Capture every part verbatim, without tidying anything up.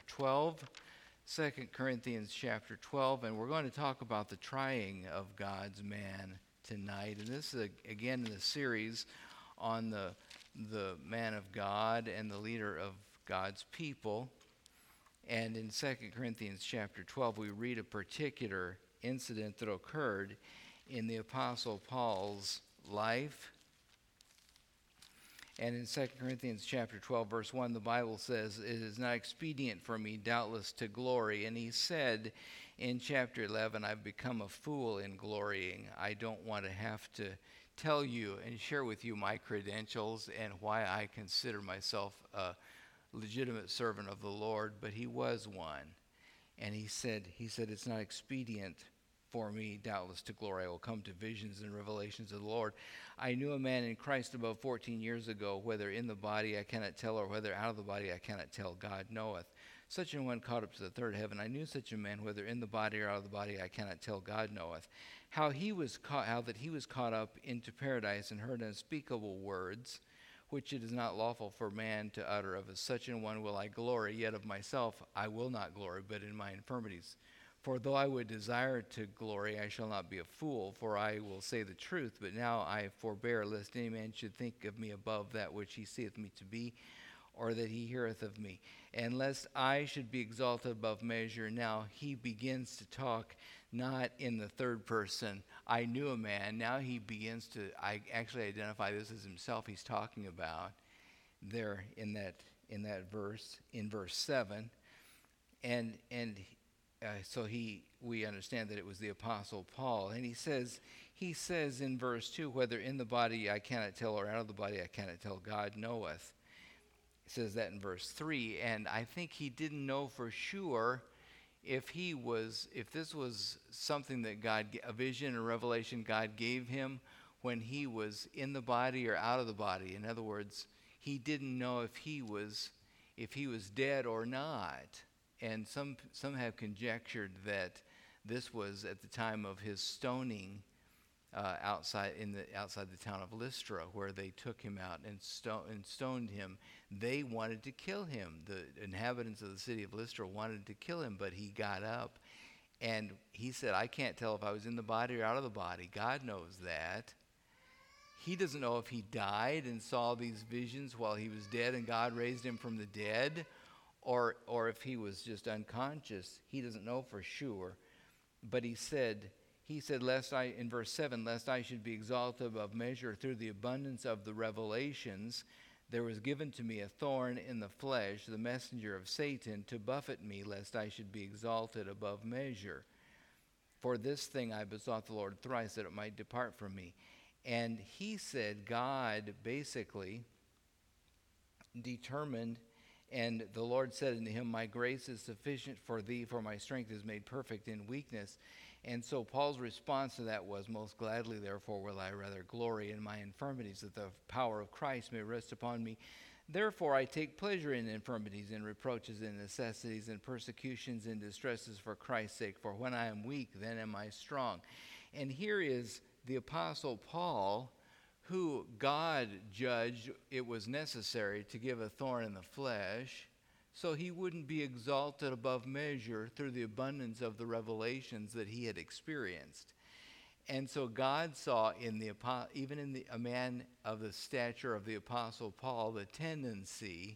twelve. Second Corinthians chapter twelve, and we're going to talk about the trying of God's man tonight. And this is, again, in the series on the, the man of God and the leader of God's people. And in Second Corinthians chapter twelve, we read a particular incident that occurred in the Apostle Paul's life. And in Second Corinthians chapter twelve, verse one, the Bible says, "It is not expedient for me, doubtless, to glory." And he said in chapter eleven, "I've become a fool in glorying." I don't want to have to tell you and share with you my credentials and why I consider myself a legitimate servant of the Lord, but he was one. And he said, he said, "It's not expedient for me, doubtless, to glory. I will come to visions and revelations of the Lord. I knew a man in Christ above fourteen years ago, whether in the body I cannot tell, or whether out of the body I cannot tell. God knoweth. Such an one caught up to the third heaven. I knew such a man, whether in the body or out of the body I cannot tell. God knoweth. How he was caught, how that he was caught up into paradise and heard unspeakable words, which it is not lawful for man to utter. Of such an one will I glory, yet of myself I will not glory, but in my infirmities. For though I would desire to glory, I shall not be a fool, for I will say the truth. But now I forbear, lest any man should think of me above that which he seeth me to be, or that he heareth of me. And lest I should be exalted above measure." Now he begins to talk not in the third person, "I knew a man." Now he begins to I actually identify this as himself he's talking about there in that in that verse, in verse seven. And and Uh, so he, we understand that it was the Apostle Paul. And he says, he says in verse two, "Whether in the body I cannot tell, or out of the body I cannot tell, God knoweth." He says that in verse three. And I think he didn't know for sure if he was, if this was something that God, a vision or revelation God gave him when he was in the body or out of the body. In other words, he didn't know if he was, if he was dead or not. And some some have conjectured that this was at the time of his stoning uh, outside in the outside the town of Lystra, where they took him out and, sto- and stoned him. They wanted to kill him. The inhabitants of the city of Lystra wanted to kill him, but he got up and he said, "I can't tell if I was in the body or out of the body. God knows that." He doesn't know if he died and saw these visions while he was dead and God raised him from the dead, Or or if he was just unconscious. He doesn't know for sure. But he said, he said, lest I, in verse seven, "Lest I should be exalted above measure through the abundance of the revelations, there was given to me a thorn in the flesh, the messenger of Satan, to buffet me, lest I should be exalted above measure. For this thing I besought the Lord thrice, that it might depart from me." And he said God basically determined, and the Lord said unto him, "My grace is sufficient for thee, for my strength is made perfect in weakness." And so Paul's response to that was, "Most gladly, therefore, will I rather glory in my infirmities, that the power of Christ may rest upon me. Therefore I take pleasure in infirmities, and reproaches, and necessities, and persecutions, and distresses for Christ's sake. For when I am weak, then am I strong." And here is the Apostle Paul, who God judged it was necessary to give a thorn in the flesh so he wouldn't be exalted above measure through the abundance of the revelations that he had experienced. And so God saw in the even in the, a man of the stature of the Apostle Paul the tendency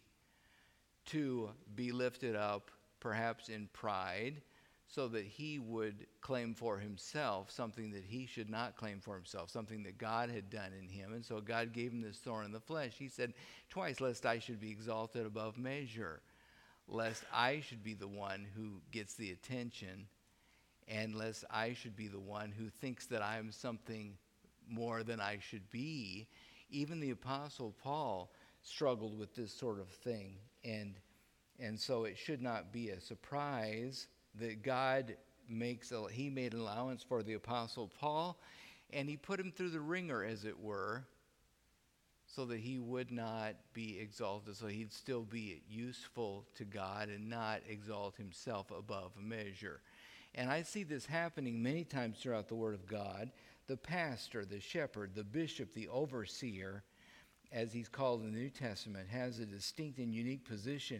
to be lifted up, perhaps in pride, so that he would claim for himself something that he should not claim for himself, something that God had done in him. And so God gave him this thorn in the flesh. He said twice, "Lest I should be exalted above measure," lest I should be the one who gets the attention, and lest I should be the one who thinks that I'm something more than I should be. Even the Apostle Paul struggled with this sort of thing. And, and so it should not be a surprise that God makes, a, he made an allowance for the Apostle Paul, and he put him through the ringer, as it were, so that he would not be exalted, so he'd still be useful to God and not exalt himself above measure. And I see this happening many times throughout the Word of God. The pastor, the shepherd, the bishop, the overseer, as he's called in the New Testament, has a distinct and unique position.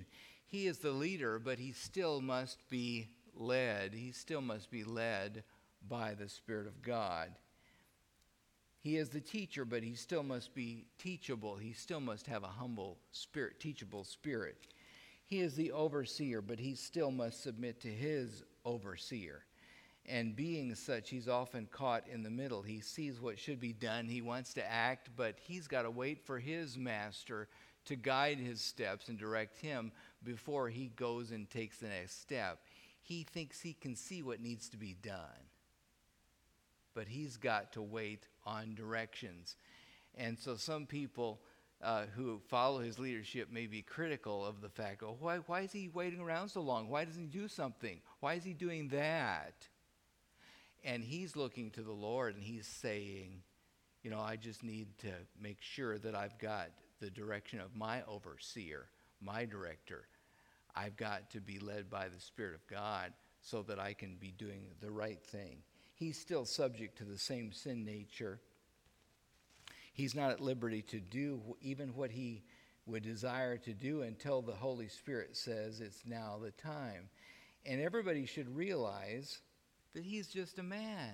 He is the leader, but he still must be led. He still must be led by the Spirit of God. He is the teacher, but he still must be teachable. He still must have a humble spirit, teachable spirit. He is the overseer, but he still must submit to his overseer. And being such, he's often caught in the middle. He sees what should be done. He wants to act, but he's got to wait for his master to guide his steps and direct him before he goes and takes the next step. He thinks he can see what needs to be done, but he's got to wait on directions. And so some people uh, who follow his leadership may be critical of the fact, oh, why, why is he waiting around so long? Why doesn't he do something? Why is he doing that? And he's looking to the Lord and he's saying, you know, I just need to make sure that I've got the direction of my overseer, my director. I've got to be led by the Spirit of God so that I can be doing the right thing. He's still subject to the same sin nature. He's not at liberty to do even what he would desire to do until the Holy Spirit says it's now the time. And everybody should realize that he's just a man.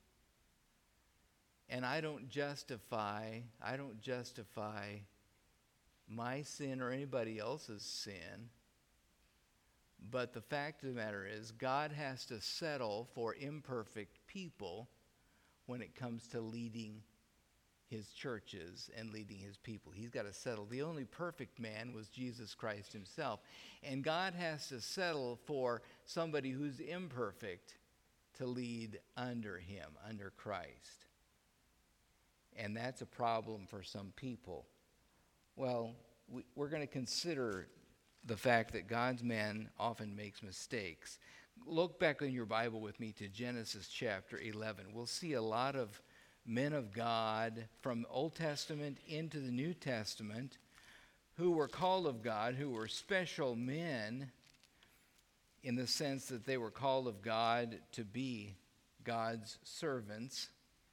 And I don't justify, I don't justify my sin or anybody else's sin. But the fact of the matter is, God has to settle for imperfect people when it comes to leading his churches and leading his people. He's got to settle. The only perfect man was Jesus Christ himself. And God has to settle for somebody who's imperfect to lead under him, under Christ. And that's a problem for some people. Well, we, we're going to consider the fact that God's man often makes mistakes. Look back in your Bible with me to Genesis chapter eleven. We'll see a lot of men of God from Old Testament into the New Testament who were called of God, who were special men in the sense that they were called of God to be God's servants,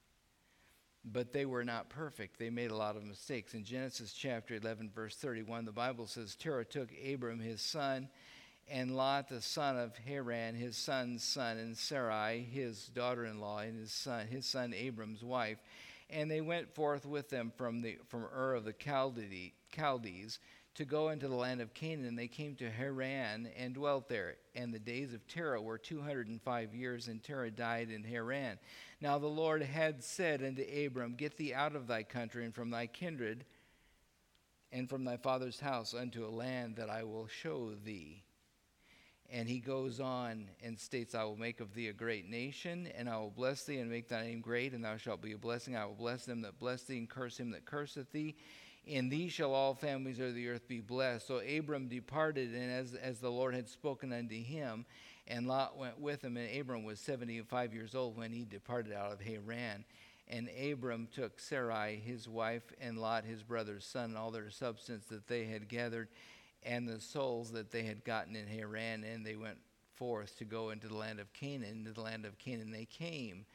but they were not perfect. They made a lot of mistakes. In Genesis chapter eleven, verse thirty-one, the Bible says, Terah took Abram his son, and Lot the son of Haran, his son's son, and Sarai his daughter-in-law, and his son, his son Abram's wife. And they went forth with them from the from Ur of the Chaldee, Chaldees to go into the land of Canaan. And they came to Haran and dwelt there. And the days of Terah were two hundred and five years, and Terah died in Haran. Now the Lord had said unto Abram, Get thee out of thy country and from thy kindred and from thy father's house unto a land that I will show thee. And he goes on and states, I will make of thee a great nation, and I will bless thee and make thy name great, and thou shalt be a blessing. I will bless them that bless thee, and curse him that curseth thee. In thee shall all families of the earth be blessed. So Abram departed, and as, as the Lord had spoken unto him, and Lot went with him, and Abram was seventy-five years old when he departed out of Haran. And Abram took Sarai his wife, and Lot his brother's son, and all their substance that they had gathered, and the souls that they had gotten in Haran, and they went forth to go into the land of Canaan. Into the land of Canaan they came.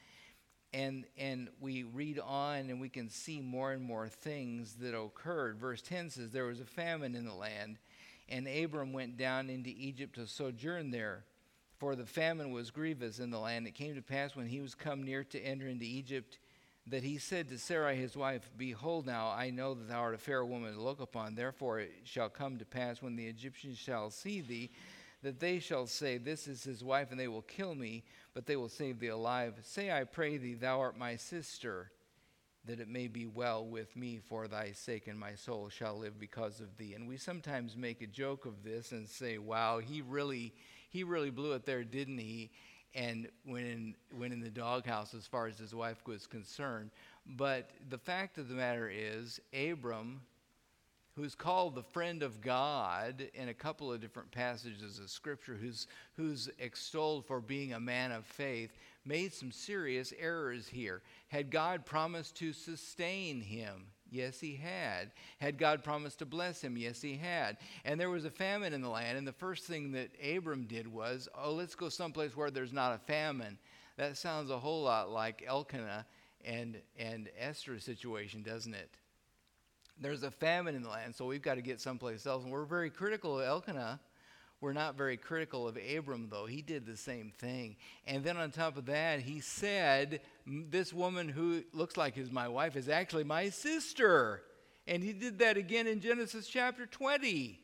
And and we read on, and we can see more and more things that occurred. Verse ten says, There was a famine in the land, and Abram went down into Egypt to sojourn there, for the famine was grievous in the land. It came to pass, when he was come near to enter into Egypt, that he said to Sarai his wife, Behold now, I know that thou art a fair woman to look upon. Therefore it shall come to pass, when the Egyptians shall see thee, that they shall say, This is his wife, and they will kill me, but they will save thee alive. Say, I pray thee, thou art my sister, that it may be well with me for thy sake, and my soul shall live because of thee. And we sometimes make a joke of this and say, wow, he really, he really blew it there, didn't he? And went in, went in the doghouse as far as his wife was concerned. But the fact of the matter is, Abram, who's called the friend of God in a couple of different passages of Scripture, who's, who's extolled for being a man of faith, made some serious errors here. Had God promised to sustain him? Yes, he had. Had God promised to bless him? Yes, he had. And there was a famine in the land, and the first thing that Abram did was, oh, let's go someplace where there's not a famine. That sounds a whole lot like Elkanah and, and Esther's situation, doesn't it? There's a famine in the land, so we've got to get someplace else. And we're very critical of Elkanah, were not very critical of Abram, though. He did the same thing. And then on top of that, he said, this woman who looks like is my wife is actually my sister. And he did that again in Genesis chapter twenty.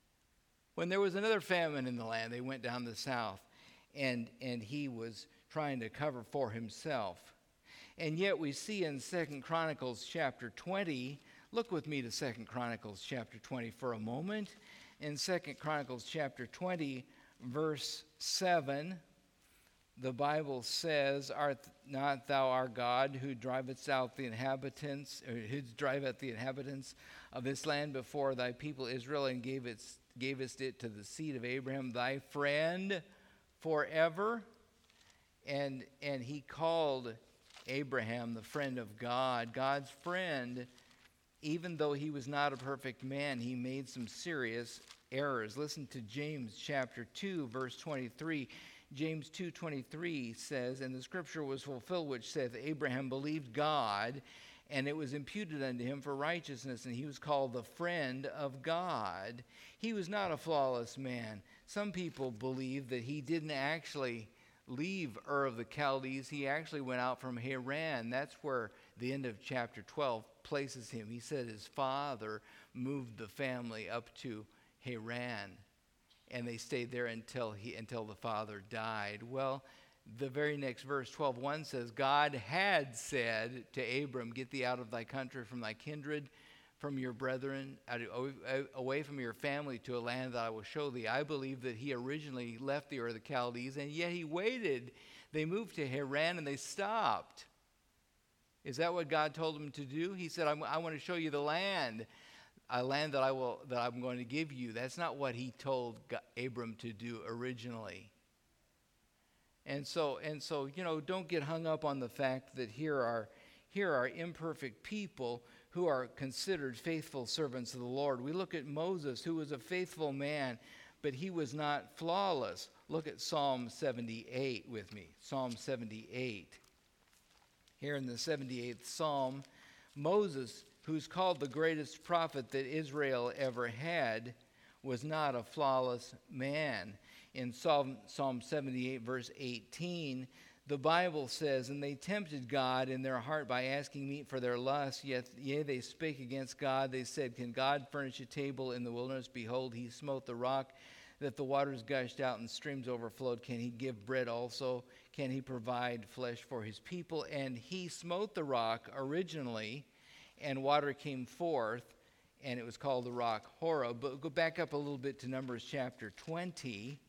When there was another famine in the land, they went down the south. And, and he was trying to cover for himself. And yet we see in Second Chronicles chapter twenty, look with me to Second Chronicles chapter twenty for a moment. In Second Chronicles chapter twenty, verse seven, the Bible says, "Art not thou our God, who drivest out the inhabitants, or who driveth the inhabitants of this land before thy people Israel, and gave it, gavest it to the seed of Abraham, thy friend, forever?" And and he called Abraham the friend of God, God's friend. Even though he was not a perfect man, he made some serious errors. Listen to James chapter two, verse twenty-three. James two twenty-three says, "And the scripture was fulfilled, which saith, Abraham believed God, and it was imputed unto him for righteousness, and he was called the friend of God." He was not a flawless man. Some people believe that he didn't actually leave Ur of the Chaldees. He actually went out from Haran. That's where the end of chapter twelve places him. He said his father moved the family up to Haran, and they stayed there until he until the father died. Well, the very next verse, twelve one, says, "God had said to Abram, Get thee out of thy country, from thy kindred, from your brethren, out, away from your family, to a land that I will show thee." I believe that he originally left the Ur of the Chaldees, and yet he waited. They moved to Haran, and they stopped. Is that what God told him to do? He said, I'm, I want to show you the land, a land that, I will, that I'm going to give you. That's not what he told God, Abram to do originally. And so, and so, you know, don't get hung up on the fact that here are, here are imperfect people who are considered faithful servants of the Lord. We look at Moses, who was a faithful man, but he was not flawless. Look at Psalm seventy-eight with me. Psalm seventy-eight. Here in the seventy-eighth Psalm, Moses, who's called the greatest prophet that Israel ever had, was not a flawless man. In Psalm, Psalm seventy-eight, verse eighteen, the Bible says, "And they tempted God in their heart by asking meat for their lust, yet yea, they spake against God. They said, Can God furnish a table in the wilderness? Behold, he smote the rock, that the waters gushed out and streams overflowed. Can he give bread also? Can he provide flesh for his people?" And he smote the rock originally, and water came forth, and it was called the rock Horeb. But go back up a little bit to Numbers chapter twenty.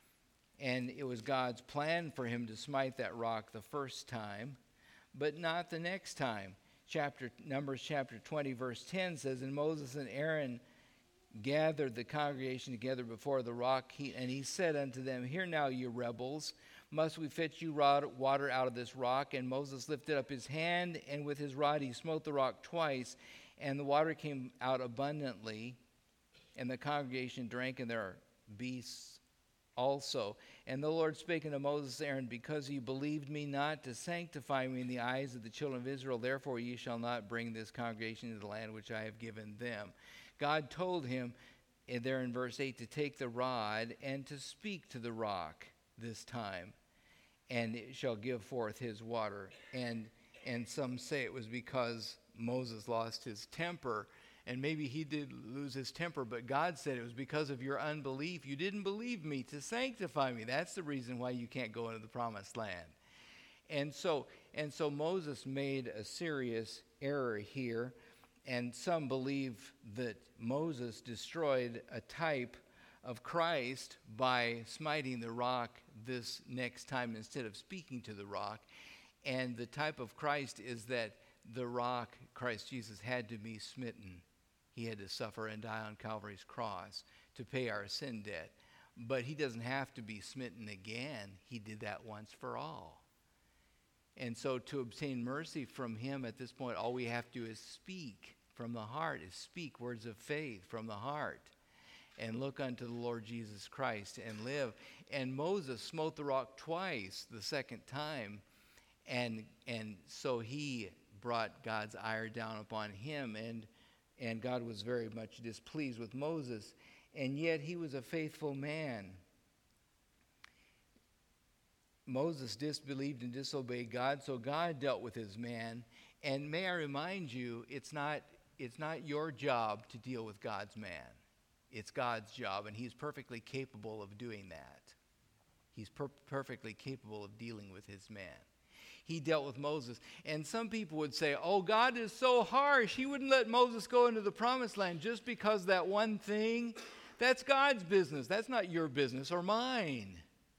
And it was God's plan for him to smite that rock the first time, but not the next time. Chapter Numbers chapter twenty, verse ten says, "And Moses and Aaron gathered the congregation together before the rock, he, and he said unto them, Hear now, you rebels, must we fetch you rod, water out of this rock? And Moses lifted up his hand, and with his rod he smote the rock twice, and the water came out abundantly, and the congregation drank, and their beasts also. And the Lord spake unto Moses and Aaron, Because ye believed me not to sanctify me in the eyes of the children of Israel, therefore ye shall not bring this congregation into the land which I have given them." God told him there in verse eight to take the rod and to speak to the rock this time, and it shall give forth his water. And and some say it was because Moses lost his temper. And maybe he did lose his temper, but God said it was because of your unbelief. You didn't believe me to sanctify me. That's the reason why you can't go into the promised land. And so, and so Moses made a serious error here. And some believe that Moses destroyed a type of Christ by smiting the rock this next time instead of speaking to the rock. And the type of Christ is that the rock, Christ Jesus, had to be smitten. He had to suffer and die on Calvary's cross to pay our sin debt. But he doesn't have to be smitten again. He did that once for all. And so to obtain mercy from him at this point, all we have to do is speak from the heart, is speak words of faith from the heart, and look unto the Lord Jesus Christ and live. And Moses smote the rock twice, the second time, and and so he brought God's ire down upon him, and and God was very much displeased with Moses. and yet he was a faithful man. Moses disbelieved and disobeyed God, so God dealt with his man. And may I remind you, it's not, it's not your job to deal with God's man. It's God's job, and he's perfectly capable of doing that. He's per- perfectly capable of dealing with his man. He dealt with Moses. And some people would say, oh, God is so harsh. He wouldn't let Moses go into the promised land just because that one thing. That's God's business. That's not your business or mine.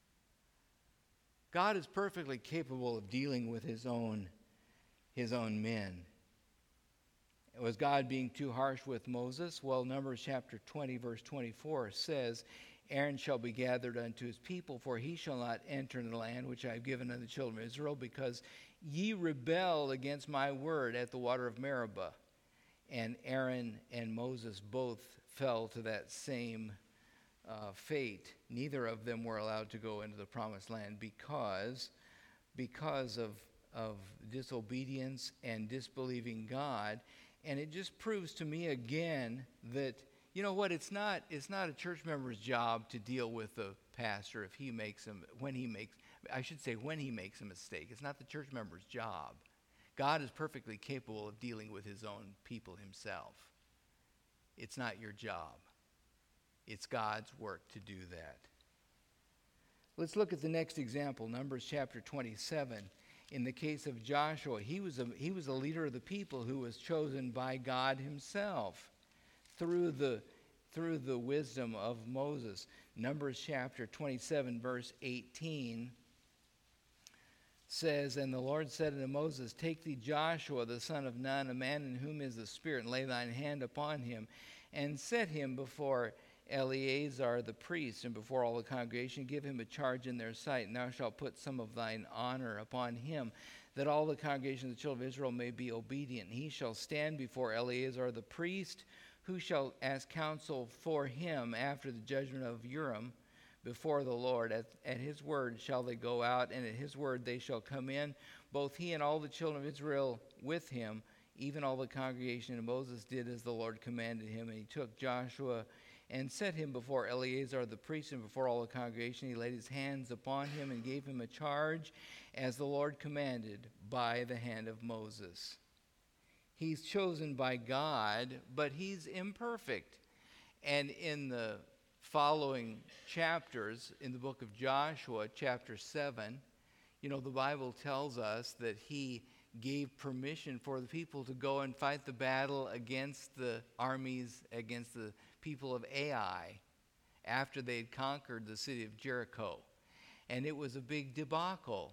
God is perfectly capable of dealing with his own, his own men. Was God being too harsh with Moses? Well, Numbers chapter twenty, verse twenty-four says, Aaron shall be gathered unto his people, for he shall not enter in the land which I have given unto the children of Israel, because ye rebelled against my word at the water of Meribah. And Aaron and Moses both fell to that same uh, fate. Neither of them were allowed to go into the promised land because, because of, of disobedience and disbelieving God. And it just proves to me again that, you know what, it's not it's not a church member's job to deal with the pastor if he makes him, when he makes, I should say when he makes a mistake. It's not the church member's job. God is perfectly capable of dealing with his own people himself. It's not your job. It's God's work to do that. Let's look at the next example, Numbers chapter twenty-seven. In the case of Joshua, he was a, he was a leader of the people who was chosen by God himself through the, through the wisdom of Moses. Numbers chapter twenty-seven, verse eighteen says, And the Lord said unto Moses, Take thee Joshua the son of Nun, a man in whom is the Spirit, and lay thine hand upon him, and set him before Eleazar the priest, and before all the congregation. Give him a charge in their sight, and thou shalt put some of thine honor upon him, that all the congregation of the children of Israel may be obedient. He shall stand before Eleazar the priest, who shall ask counsel for him after the judgment of Urim before the Lord. At, at his word shall they go out, and at his word they shall come in, both he and all the children of Israel with him, even all the congregation. And Moses did as the Lord commanded him, and he took Joshua and set him before Eleazar the priest and before all the congregation. He laid his hands upon him and gave him a charge as the Lord commanded by the hand of Moses. He's chosen by God, but he's imperfect. And in the following chapters in the book of Joshua, chapter seven, you know, the Bible tells us that he gave permission for the people to go and fight the battle against the armies, against the people of Ai, after they had conquered the city of Jericho. And it was a big debacle.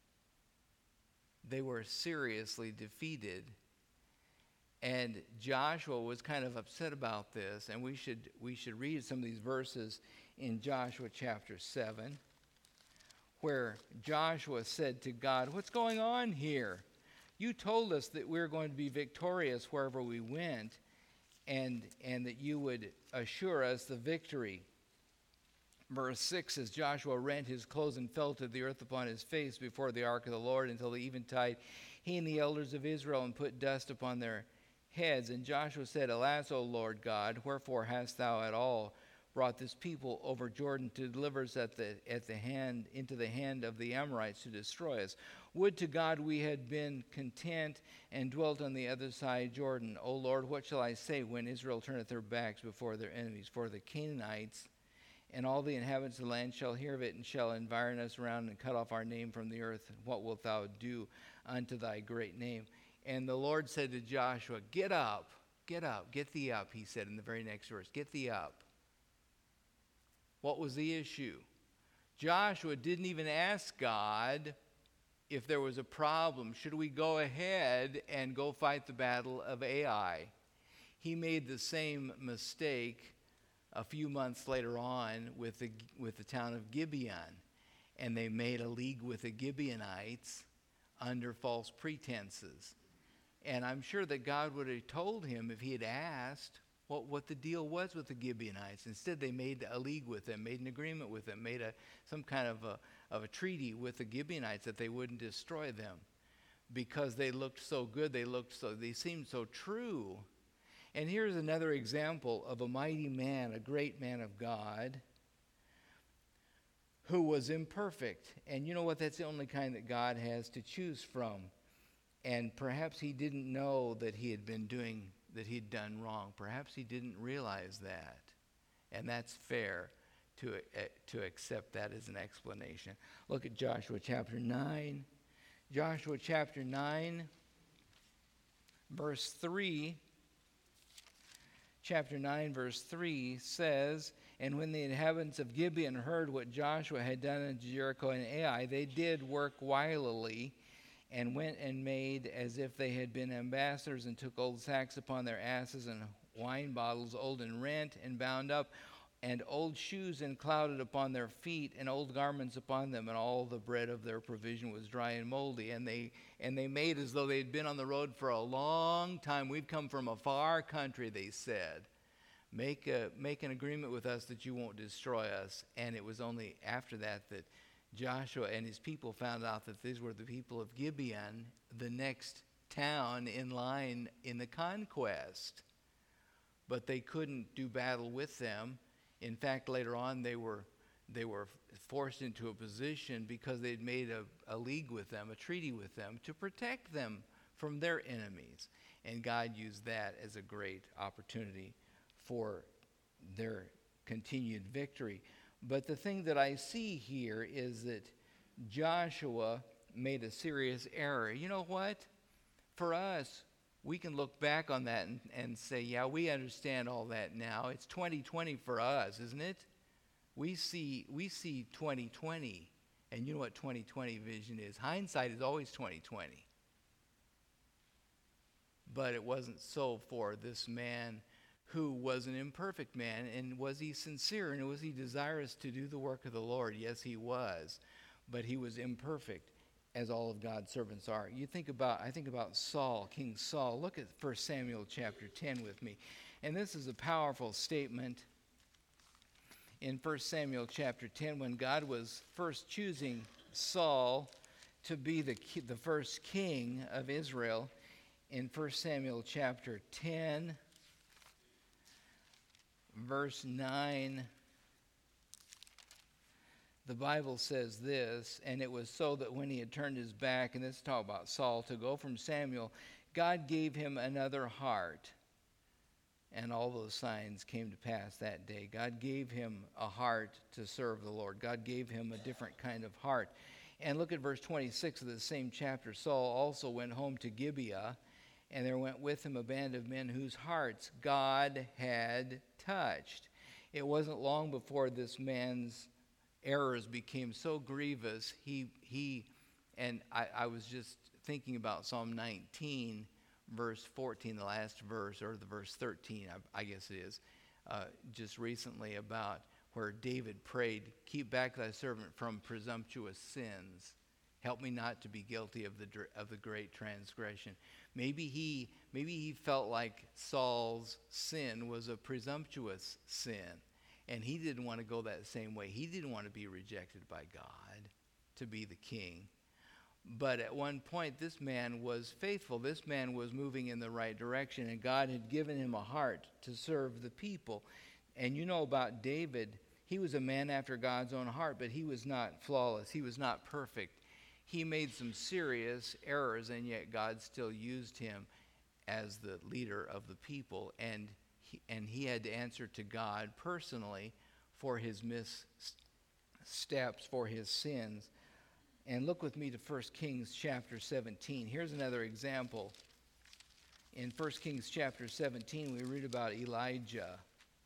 They were seriously defeated. And Joshua was kind of upset about this, and we should we should read some of these verses in Joshua chapter seven, where Joshua said to God, What's going on here? You told us that we were going to be victorious wherever we went, and and that you would assure us the victory. Verse six says, Joshua rent his clothes and fell to the earth upon his face before the ark of the Lord until the eventide, he and the elders of Israel, and put dust upon their heads. And Joshua said, Alas, O Lord God, wherefore hast thou at all brought this people over Jordan to deliver us at the at the hand into the hand of the Amorites to destroy us? Would to God we had been content and dwelt on the other side Jordan. O Lord, what shall I say when Israel turneth their backs before their enemies? For the Canaanites and all the inhabitants of the land shall hear of it, and shall environ us around and cut off our name from the earth. What wilt thou do unto thy great name? And the Lord said to Joshua, Get up, get up, get thee up, he said in the very next verse. Get thee up. What was the issue? Joshua didn't even ask God if there was a problem. Should we go ahead and go fight the battle of Ai? He made the same mistake a few months later on with the, with the town of Gibeon. And they made a league with the Gibeonites under false pretenses. And I'm sure that God would have told him if he had asked what, what the deal was with the Gibeonites. Instead, they made a league with them, made an agreement with them, made a, some kind of a, of a treaty with the Gibeonites that they wouldn't destroy them because they looked so good, they looked so, they seemed so true. And here's another example of a mighty man, a great man of God, who was imperfect. And you know what? That's the only kind that God has to choose from. And perhaps he didn't know that he had been doing, that he'd done wrong. Perhaps he didn't realize that. And that's fair to, uh, to accept that as an explanation. Look at Joshua chapter nine. Joshua chapter nine, verse three. Chapter nine, verse three says, "And when the inhabitants of Gibeon heard what Joshua had done unto Jericho and Ai, they did work wilily, and went and made as if they had been ambassadors, and took old sacks upon their asses, and wine bottles old and rent and bound up, and old shoes and clouded upon their feet, and old garments upon them, and all the bread of their provision was dry and moldy. And they and they made as though they had been on the road for a long time. We've come from a far country," they said. Make a make an agreement with us that you won't destroy us. And it was only after that that Joshua and his people found out that these were the people of Gibeon, the next town in line in the conquest. But they couldn't do battle with them. In fact, later on, they were they were forced into a position because they'd made a, a league with them, a treaty with them, to protect them from their enemies. And God used that as a great opportunity for their continued victory. But the thing that I see here is that Joshua made a serious error. You know what? For us, we can look back on that and, and say, yeah, we understand all that now. It's twenty twenty for us, isn't it? We see we see twenty twenty, and you know what twenty twenty vision is. Hindsight is always twenty twenty. But it wasn't so for this man who was an imperfect man. And was he sincere, and was he desirous to do the work of the Lord? Yes, he was. But he was imperfect, as all of God's servants are. You think about, I think about Saul, King Saul. Look at First Samuel chapter ten with me. And this is a powerful statement in First Samuel chapter ten, when God was first choosing Saul to be the, the first king of Israel. In First Samuel chapter ten, verse nine, the Bible says this: "And it was so that when he had turned his back," and this is talking about Saul, "to go from Samuel, God gave him another heart." And all those signs came to pass that day. God gave him a heart to serve the Lord. God gave him a different kind of heart. And look at verse twenty-six of the same chapter. "Saul also went home to Gibeah, and there went with him a band of men whose hearts God had touched." It wasn't long before this man's errors became so grievous. He, he and I, I was just thinking about Psalm nineteen, verse fourteen, the last verse, or the verse thirteen, I, I guess it is, uh, just recently, about where David prayed, "Keep back thy servant from presumptuous sins. Help me not to be guilty of the of the great transgression." Maybe he maybe he felt like Saul's sin was a presumptuous sin, and he didn't want to go that same way. He didn't want to be rejected by God to be the king. But at one point, this man was faithful. This man was moving in the right direction, and God had given him a heart to serve the people. And you know about David, he was a man after God's own heart, but he was not flawless. He was not perfect. He made some serious errors, and yet God still used him as the leader of the people. And he, and he had to answer to God personally for his missteps, for his sins. And look with me to First Kings chapter seventeen. Here's another example. In First Kings chapter seventeen, we read about Elijah.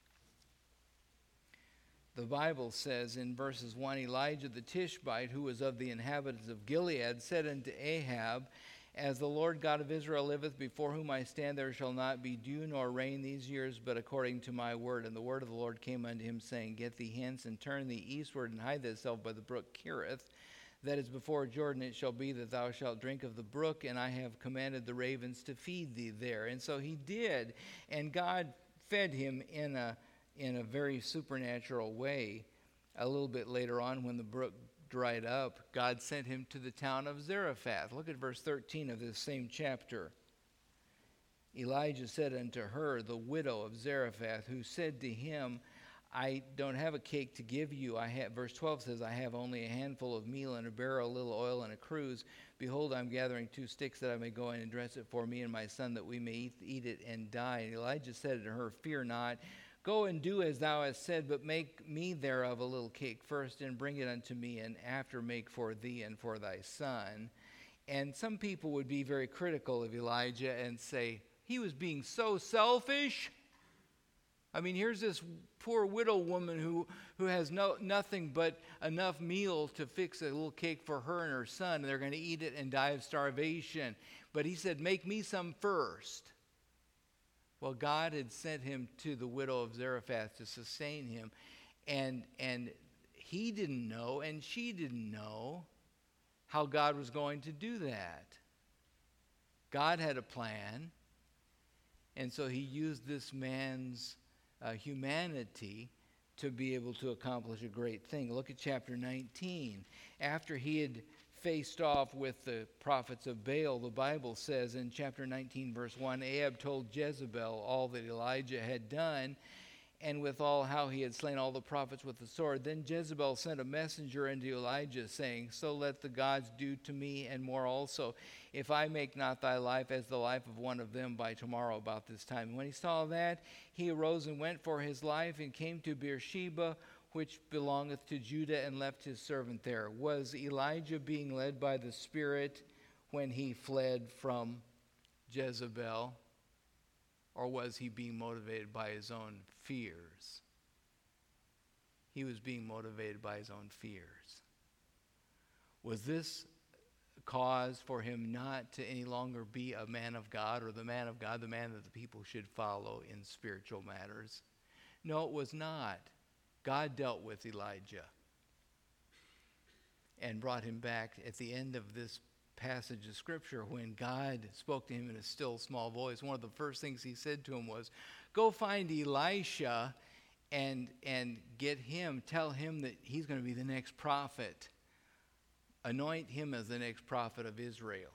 The Bible says in verses one, "Elijah the Tishbite, who was of the inhabitants of Gilead, said unto Ahab, As the Lord God of Israel liveth, before whom I stand, there shall not be dew nor rain these years, but according to my word. And the word of the Lord came unto him, saying, Get thee hence, and turn thee eastward, and hide thyself by the brook Cherith, that is before Jordan. It shall be that thou shalt drink of the brook, and I have commanded the ravens to feed thee there." And so he did, and God fed him in a in a very supernatural way. A little bit later on, when the brook dried up, God sent him to the town of Zarephath. Look at verse thirteen of this same chapter. Elijah said unto her, the widow of Zarephath, who said to him, I don't have a cake to give you. I have, verse twelve says, I have only a handful of meal and a barrel, a little oil and a cruse. Behold, I'm gathering two sticks that I may go in and dress it for me and my son, that we may eat, eat it and die. And Elijah said to her, fear not. Go and do as thou hast said, but make me thereof a little cake first, and bring it unto me, and after make for thee and for thy son. And some people would be very critical of Elijah and say, he was being so selfish. I mean, here's this poor widow woman who, who has no nothing but enough meal to fix a little cake for her and her son, and they're going to eat it and die of starvation. But he said, make me some first. Well, God had sent him to the widow of Zarephath to sustain him, and, and he didn't know, and she didn't know how God was going to do that. God had a plan, and so he used this man's uh, humanity to be able to accomplish a great thing. Look at chapter nineteen. After he had faced off with the prophets of Baal, the Bible says in chapter nineteen, verse one, Ahab told Jezebel all that Elijah had done, and withal how he had slain all the prophets with the sword. Then Jezebel sent a messenger unto Elijah, saying, so let the gods do to me and more also, if I make not thy life as the life of one of them by tomorrow about this time. And when he saw that, he arose and went for his life, and came to Beersheba, which belongeth to Judah, and left his servant there. Was Elijah being led by the Spirit when he fled from Jezebel? Or was he being motivated by his own fears? He was being motivated by his own fears. Was this cause for him not to any longer be a man of God, or the man of God, the man that the people should follow in spiritual matters? No, it was not. God dealt with Elijah and brought him back at the end of this passage of Scripture. When God spoke to him in a still small voice, one of the first things he said to him was, go find Elisha and, and get him, tell him that he's going to be the next prophet. Anoint him as the next prophet of Israel.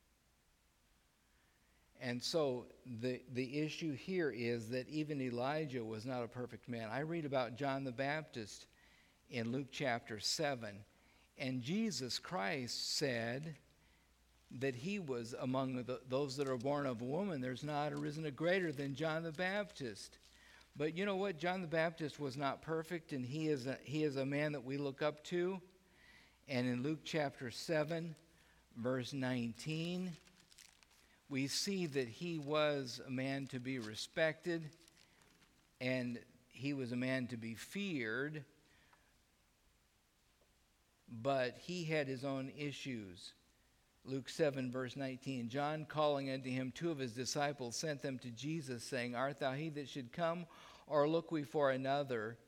And so the, the issue here is that even Elijah was not a perfect man. I read about John the Baptist in Luke chapter seven, and Jesus Christ said that he was among the, those that are born of a woman. There's not arisen a greater than John the Baptist. But you know what? John the Baptist was not perfect, and he is a, he is a man that we look up to. And in Luke chapter seven, verse nineteen, we see that he was a man to be respected, and he was a man to be feared, but he had his own issues. Luke seven, verse nineteen, John calling unto him two of his disciples sent them to Jesus, saying, art thou he that should come, or look we for another?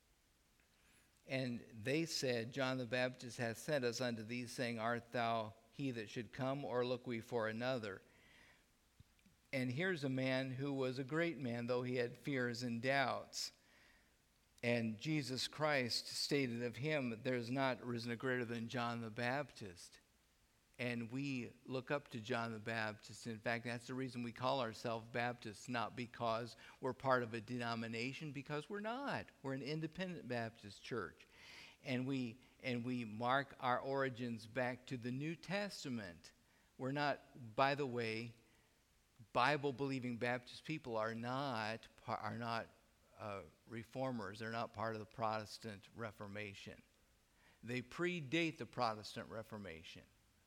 And they said, John the Baptist hath sent us unto thee, saying, art thou he that should come, or look we for another? And here's a man who was a great man, though he had fears and doubts. And Jesus Christ stated of him, there's not risen a greater than John the Baptist. And we look up to John the Baptist. In fact, that's the reason we call ourselves Baptists, not because we're part of a denomination, because we're not. We're an independent Baptist church. And we and we mark our origins back to the New Testament. We're not, by the way, Bible-believing Baptist people are not are not uh, reformers. They're not part of the Protestant Reformation. They predate the Protestant Reformation.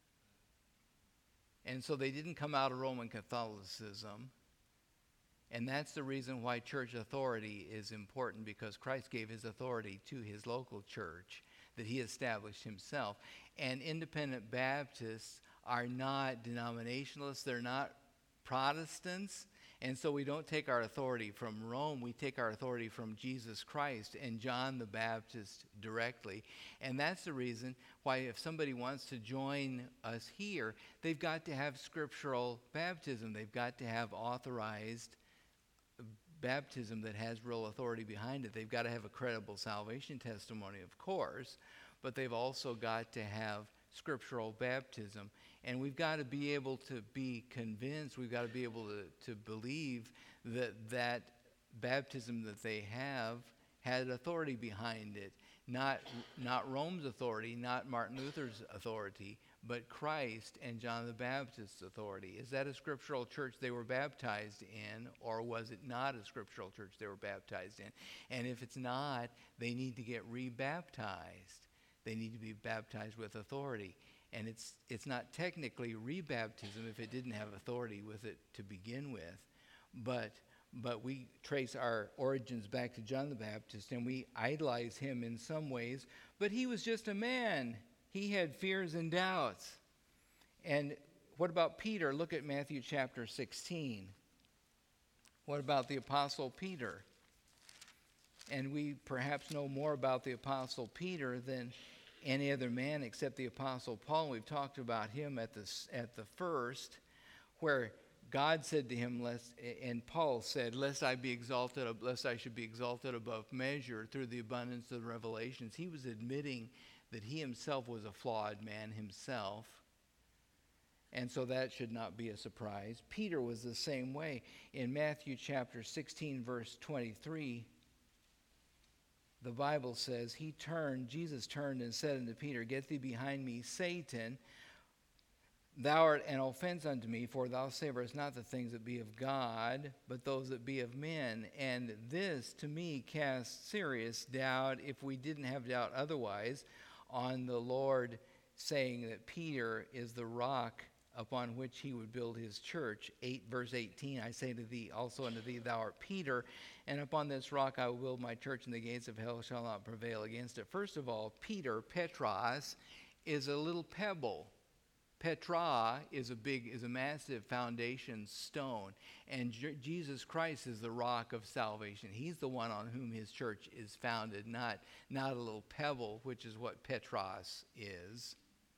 And so they didn't come out of Roman Catholicism. And that's the reason why church authority is important, because Christ gave his authority to his local church that he established himself. And independent Baptists are not denominationalists. They're not Protestants. And so we don't take our authority from Rome. We take our authority from Jesus Christ and John the Baptist directly. And that's the reason why if somebody wants to join us here, they've got to have scriptural baptism. They've got to have authorized baptism that has real authority behind it. They've got to have a credible salvation testimony, of course, but they've also got to have scriptural baptism. And we've got to be able to be convinced, we've got to be able to, to believe that that baptism that they have had authority behind it. Not, not Rome's authority, not Martin Luther's authority, but Christ and John the Baptist's authority. Is that a scriptural church they were baptized in, or was it not a scriptural church they were baptized in? And if it's not, they need to get rebaptized. They need to be baptized with authority. And it's it's not technically rebaptism if it didn't have authority with it to begin with. But but we trace our origins back to John the Baptist, and we idolize him in some ways. But he was just a man. He had fears and doubts. And what about Peter? Look at Matthew chapter sixteen. What about the Apostle Peter? And we perhaps know more about the Apostle Peter than any other man except the Apostle Paul. We've talked about him at the, at the first, where God said to him, lest, and Paul said, lest I be exalted, lest I should be exalted above measure through the abundance of the revelations. He was admitting that he himself was a flawed man himself. And so that should not be a surprise. Peter was the same way. In Matthew chapter sixteen, verse twenty-three, the Bible says, he turned, Jesus turned and said unto Peter, Get thee behind me, Satan. Thou art an offense unto me, for thou savorest not the things that be of God, but those that be of men. And this to me casts serious doubt, if we didn't have doubt otherwise, on the Lord saying that Peter is the rock upon which he would build his church. eight verse eighteen, I say to thee, also unto thee, thou art Peter, and upon this rock I will build my church, and the gates of hell shall not prevail against it. First of all, Peter, Petros, is a little pebble. Petra is a big, is a massive foundation stone, and J- Jesus Christ is the rock of salvation. He's the one on whom his church is founded, not, not a little pebble, which is what Petros is.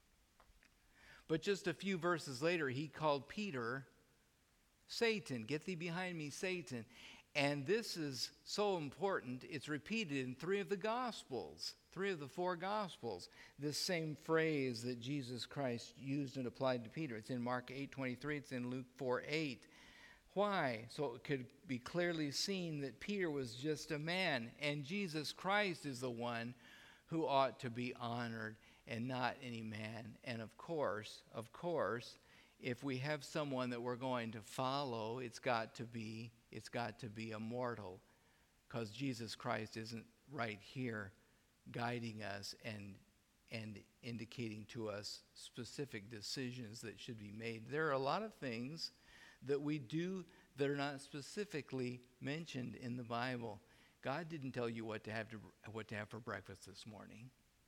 But just a few verses later, he called Peter Satan. Get thee behind me, Satan. And this is so important, it's repeated in three of the Gospels, three of the four Gospels. This same phrase that Jesus Christ used and applied to Peter. It's in Mark eight twenty-three, it's in Luke four eight. Why? So it could be clearly seen that Peter was just a man, and Jesus Christ is the one who ought to be honored, and not any man. And of course, of course, if we have someone that we're going to follow, it's got to be it's got to be a mortal, because Jesus Christ isn't right here guiding us and and indicating to us specific decisions that should be made. There are a lot of things that we do that are not specifically mentioned in the Bible. God didn't tell you what to have to what to have for breakfast this morning.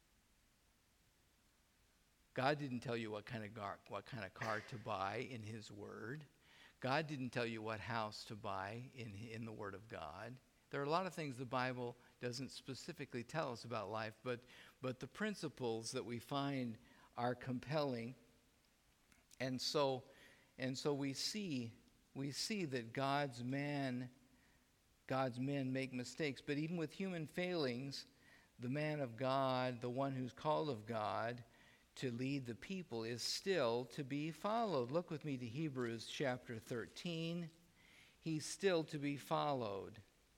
God didn't tell you what kind of gar, what kind of car to buy in his word. God didn't tell you what house to buy in, in the word of God. There are a lot of things the Bible doesn't specifically tell us about life, but, but the principles that we find are compelling. And so, and so we see, we see that God's man, God's men make mistakes, but even with human failings, the man of God, the one who's called of God, to lead the people is still to be followed. Look with me to Hebrews chapter thirteen. He's still to be followed,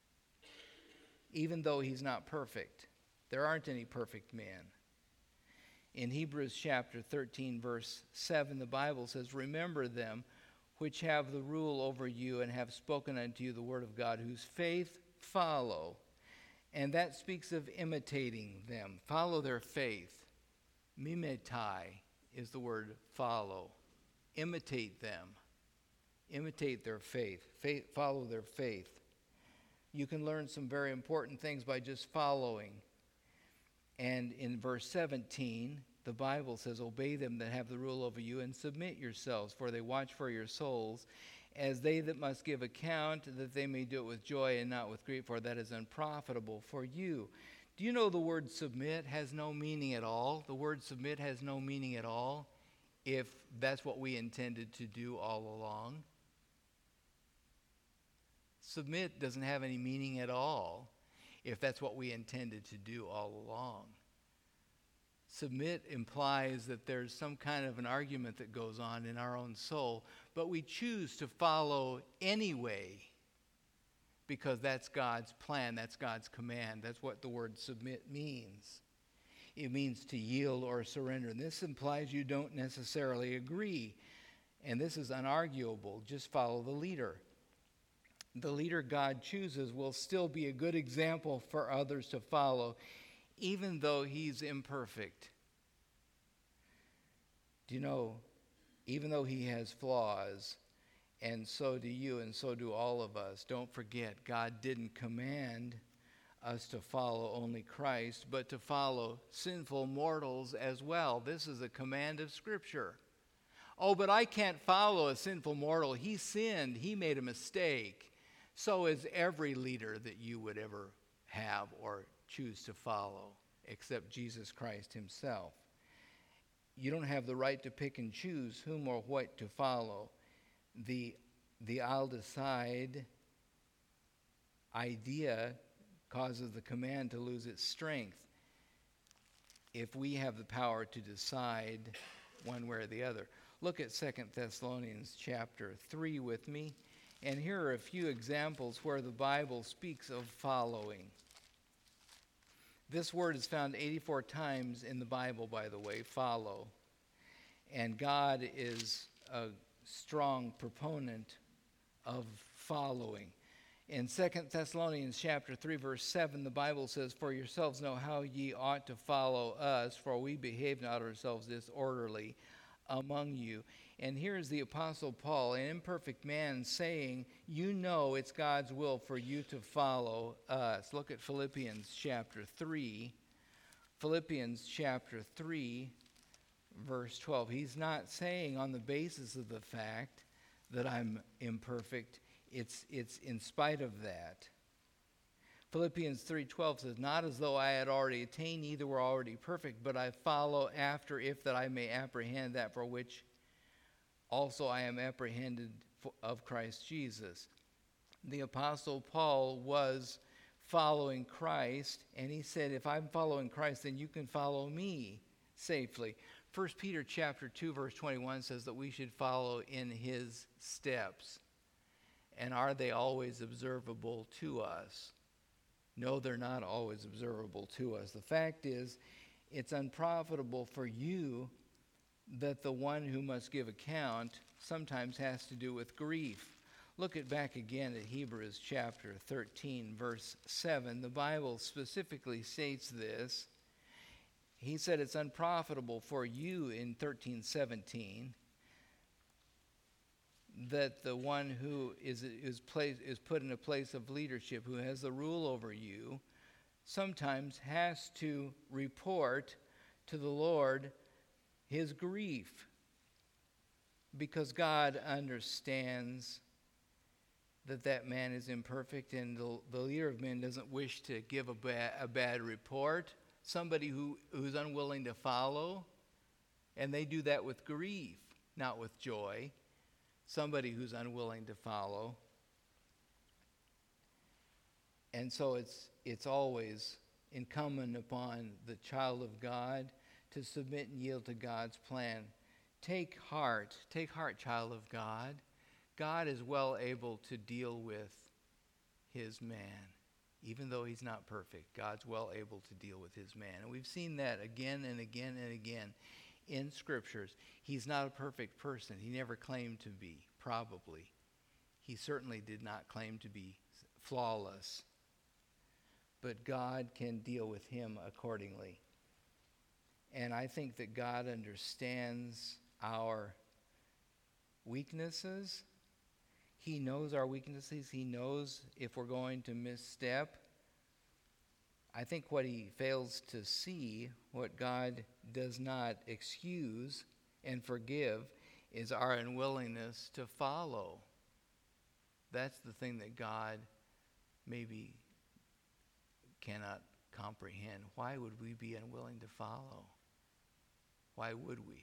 even though he's not perfect. There aren't any perfect men. In Hebrews chapter thirteen, verse seven, the Bible says, Remember them which have the rule over you and have spoken unto you the word of God, whose faith follow. And that speaks of imitating them. Follow their faith. Mimetai is the word follow. Imitate them. Imitate their faith. faith. Follow their faith. You can learn some very important things by just following. And in verse seventeen, the Bible says, Obey them that have the rule over you, and submit yourselves, for they watch for your souls, as they that must give account, that they may do it with joy and not with grief, for that is unprofitable for you. Do you know the word submit has no meaning at all? The word submit has no meaning at all if that's what we intended to do all along. Submit doesn't have any meaning at all if that's what we intended to do all along. Submit implies that there's some kind of an argument that goes on in our own soul, but we choose to follow anyway because that's God's plan, that's God's command. That's what the word submit means. It means to yield or surrender. And this implies you don't necessarily agree. And this is unarguable. Just follow the leader. The leader God chooses will still be a good example for others to follow, even though he's imperfect. Do you know, even though he has flaws, and so do you, and so do all of us, don't forget, God didn't command us to follow only Christ, but to follow sinful mortals as well. This is a command of Scripture. Oh, but I can't follow a sinful mortal. He sinned. He made a mistake. So is every leader that you would ever have or choose to follow, except Jesus Christ himself. You don't have the right to pick and choose whom or what to follow. The, the I'll decide idea causes the command to lose its strength if we have the power to decide one way or the other. Look at Second Thessalonians chapter three with me. And here are a few examples where the Bible speaks of following. This word is found eighty-four times in the Bible, by the way, follow. And God is a strong proponent of following. In Second Thessalonians chapter three, verse seven, the Bible says, "For yourselves know how ye ought to follow us, for we behave not ourselves disorderly among you." And here's the Apostle Paul, an imperfect man, saying, you know it's God's will for you to follow us. Look at Philippians chapter three. Philippians chapter three, verse twelve. He's not saying on the basis of the fact that I'm imperfect. It's, it's in spite of that. Philippians three twelve says, "Not as though I had already attained, neither were already perfect, but I follow after, if that I may apprehend that for which also I am apprehended of Christ Jesus." The Apostle Paul was following Christ, and he said, if I'm following Christ, then you can follow me safely. First Peter chapter two, verse twenty-one says that we should follow in his steps. And are they always observable to us? No, they're not always observable to us. The fact is, it's unprofitable for you that the one who must give account sometimes has to do with grief. Look at back again at Hebrews chapter thirteen, verse seven. The Bible specifically states this. He said it's unprofitable for you in thirteen seventeen that the one who is, is, placed, is put in a place of leadership, who has the rule over you, sometimes has to report to the Lord his grief, because God understands that that man is imperfect, and the, the leader of men doesn't wish to give a, ba- a bad report. Somebody who, who's unwilling to follow, and they do that with grief, not with joy. Somebody who's unwilling to follow. And so it's it's always incumbent upon the child of God to submit and yield to God's plan. Take heart, take heart, child of God. God is well able to deal with his man. Even though he's not perfect, God's well able to deal with his man. And we've seen that again and again and again in scriptures. He's not a perfect person. He never claimed to be, probably. He certainly did not claim to be flawless. But God can deal with him accordingly. And I think that God understands our weaknesses. He knows our weaknesses. He knows if we're going to misstep. I think what he fails to see, what God does not excuse and forgive, is our unwillingness to follow. That's the thing that God maybe cannot comprehend. Why would we be unwilling to follow? Why would we?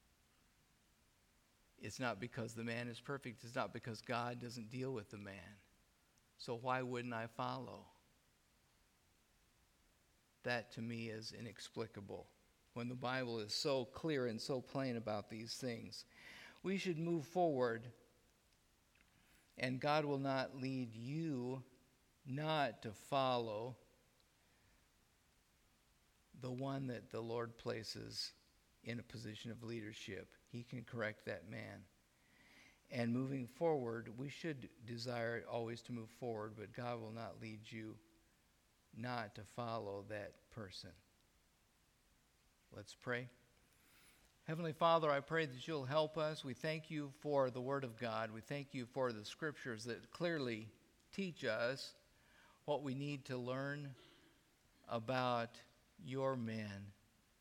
It's not because the man is perfect. It's not because God doesn't deal with the man. So why wouldn't I follow? That to me is inexplicable when the Bible is so clear and so plain about these things. We should move forward, and God will not lead you not to follow the one that the Lord places in a position of leadership. He can correct that man. And moving forward, we should desire always to move forward, but God will not lead you not to follow that person. Let's pray. Heavenly Father, I pray that you'll help us. We thank you for the Word of God. We thank you for the Scriptures that clearly teach us what we need to learn about your men.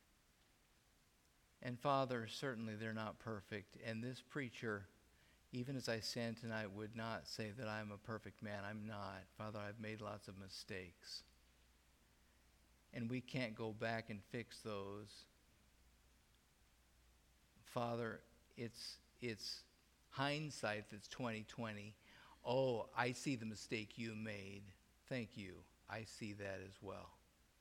And Father, certainly they're not perfect. And this preacher, even as I stand tonight, would not say that I'm a perfect man. I'm not. Father, I've made lots of mistakes. And we can't go back and fix those. Father, it's it's hindsight that's twenty twenty. Oh, I see the mistake you made. Thank you. I see that as well.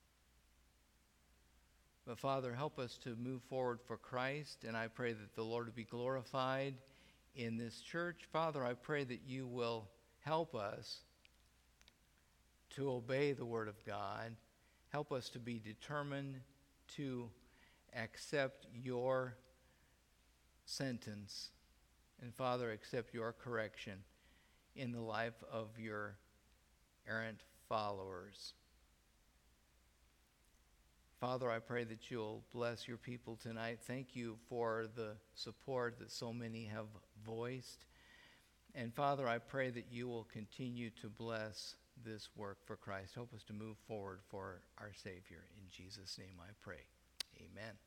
But Father, help us to move forward for Christ, and I pray that the Lord will be glorified in this church. Father, I pray that you will help us to obey the Word of God. Help us to be determined to accept your sentence, and Father, accept your correction in the life of your errant followers. Father, I pray that you'll bless your people tonight. Thank you for the support that so many have voiced. And Father, I pray that you will continue to bless this work for Christ. Help us to move forward for our Savior. In Jesus' name I pray. Amen.